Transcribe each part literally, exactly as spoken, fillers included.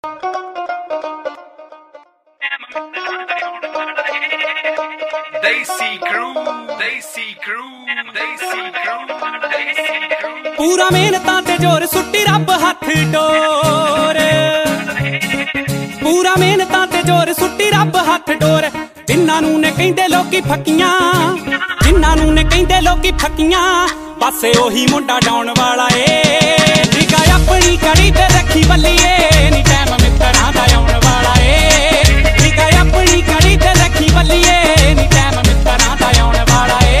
पूरा मेहनतां ते जोर सुट्टी रब हथ डोर, पूरा मेहनतां ते जोर सुट्टी रब हथ डोर। जिन्हां नूं ने कहिंदे लोकी फकीयां, जिन्हां नूं ने कहिंदे लोकी फकीयां, पासे ओही मुंडा डाउन वाला ए। निगा अपनी कड़ी ते रखी बल्लीए, नी टैम मित्तरां दा आउण वाला ए। निगा अपनी कड़ी ते रखी बल्लीए, नी टैम मित्तरां दा आउण वाला ए।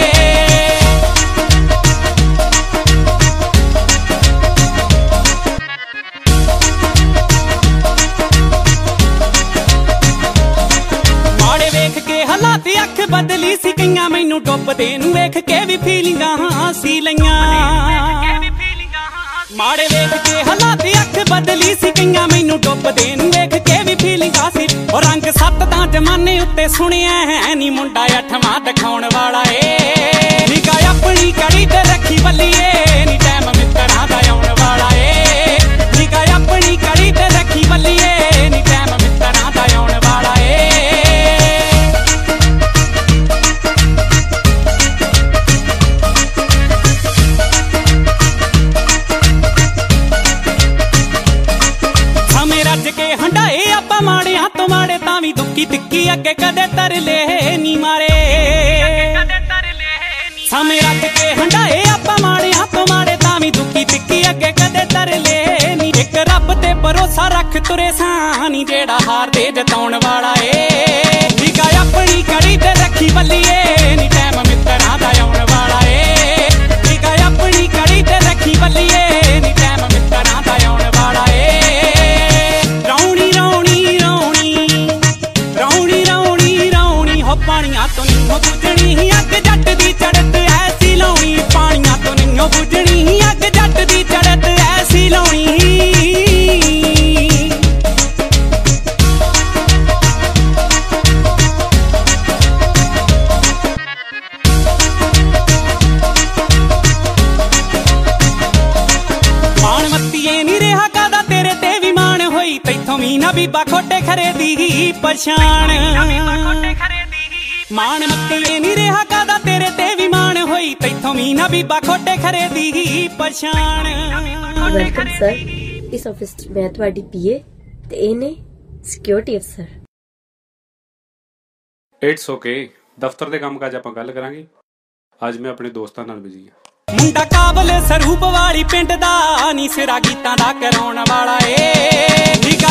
हालात अख बदली सी कईयां, मैनू डुबदे नूं वेख के भी फीलिंगां सी लईयां। माड़े वेख के हालात अख बदली सी कईयां, मैनू डुबदे नूं वेख के भी फीलिंगां सी। और रंग सत्त तां जमाने उत्ते सुनिया है नी, मुंडा अठवां दिखाउण वाला ए। निगा अपनी कड़ी ते रखी बल्लीए, नी टैम मित्तरां दा आउण वाला ए। निगा अपनी कड़ी ते रखी बल्लीए, नी टैम मित्तरां दा आउण वाला ए। के हंडाए आपां माड़ियां तो माड़े तां वी दुक्की तिक्की अगे कदे तरले नी मारे। समय रख के हंडाए आपां माड़ियां तो माड़े तां वी दुक्की तिक्की अगे कदे तरले नी। इक रब ते भरोसा रख तुरे सानी, जेड़ा हार दे जताउण वाला ए। निगा अपनी कड़ी ते रखी बल्लीए, नी टैम मित्तरां दा आउण वाला ए। निगा अपनी कड़ी ते रखी बल्लीए, नी टैम मित्तरां दा आउण वाला ए। पानियां तो नहीं बुझनी अग जट दी चढ़त ऐसी लाउणी, पानियां तो नहीं बुझनी अग जट दी चढ़त ऐसी लाउणी। मान मत्तीए नी रेहा कादा तेरे ते भी मान होई, तैथों भी ना बीबा खोटे खरे दी पछाण। मान मत्तीए नी रेहा कादा तेरे ते भी मान होई, तैथों भी ना बीबा खोटे खरे दी पछाण। वेलकम सर, इस ऑफिस मैं तुहाडी पीए ते ए ने सिक्योरिटी अफसर। इट्स ओके, दफ्तर दे काम काज आपां गल करांगे। आज मैं अपने दोस्तां नाल बिजी हां। मुंडा काबल सरूप वाली पिंड दा नी, सिरा गीतां दा कराउण वाला ए।